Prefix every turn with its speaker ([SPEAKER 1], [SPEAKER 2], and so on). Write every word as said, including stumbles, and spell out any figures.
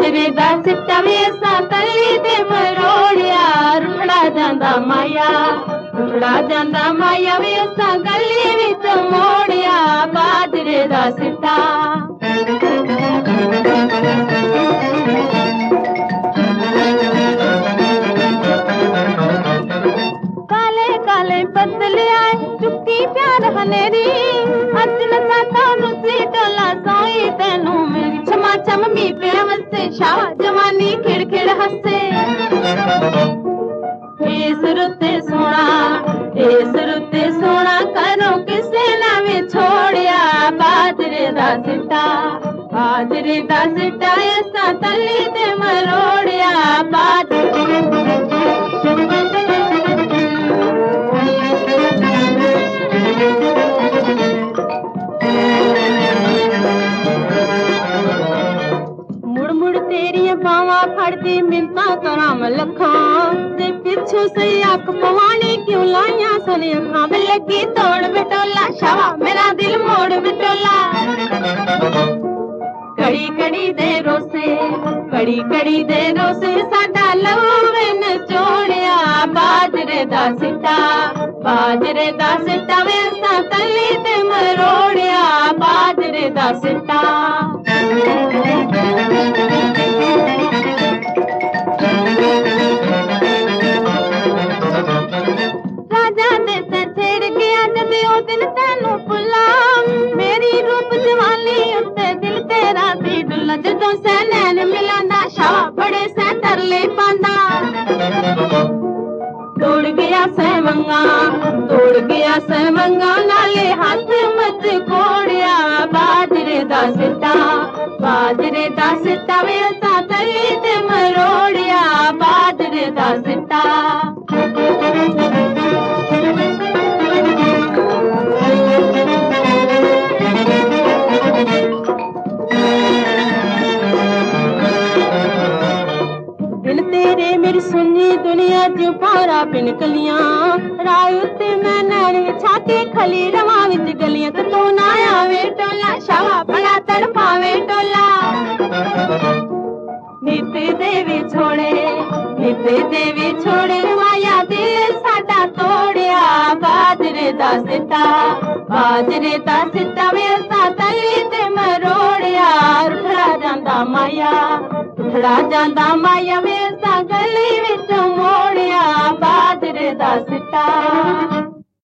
[SPEAKER 1] बाजरे दा सिट्टा वे असां तली ते मरोड़िया रुठड़ा जांदा माया रुठड़ा जांदा माया वे असां गली विच मोड़िया बाजरे दा सिट्टा काले काले बदले आए चुक्की प्यार हनेरी अजन साता रुसी टोला सोई तेनू मेरी छमा छम मी पे वसे शाह जवानी खिड़ खिड़ हसे इस रुते सोना इस रुते सोना करो किसे ना वे छोड़िया बाजरे दा सिट्टा बाजरे दा सिट्टा ऐसा तली ते मरोड़िया बाजरे बावा फड़ती मिलता तराम लखा ते पिछू से आंख पवानी क्यों लाइया सने अखां में लगी तोड़ बिटोला शावा मेरा दिल मोड़ बिटोला कड़ी कड़ी देरों से कड़ी कड़ी देरों से साडा लवे न चोड़िया बाजरे दा सिट्टा बाजरे दा सिट्टा वे असां तली ते मरोड़िया बाजरे दा सिट्टा राजा दे ते छेड़ गया जब ओ दिन तेनू भुला मेरी रूप जवानी उत्ते दिल तेरा सी डुला जदों से नैन मिलांदा शाह बड़े से तरले पांदा तोड़ गया से मंगा तोड़ गया से मंगा नाले हाथ मत कोड़िया बाजरे दा सिट्टा बाजरे दा सिट्टा वे असां तली ते मरोड़िया बाजरे दा सिट्टा दिल तेरे मेरी सुनी दुनिया च पारा पिन कलियां राय उत्ते मैं नैन छाती खली रवा विच गलियां ते तू ना आवे टोला शावा बड़ा तड़पावे टोला नित देवी छोड़े नित देवी छोड़े माया दिल साडा तोड़िया बाजरे दा सिट्टा बाजरे दा सिट्टा वे असां तली ते मरोड़िया रुठड़ा जांदा माया रुठड़ा जांदा माया वे असां गली विच मोड़िया बाजरे दा सिट्टा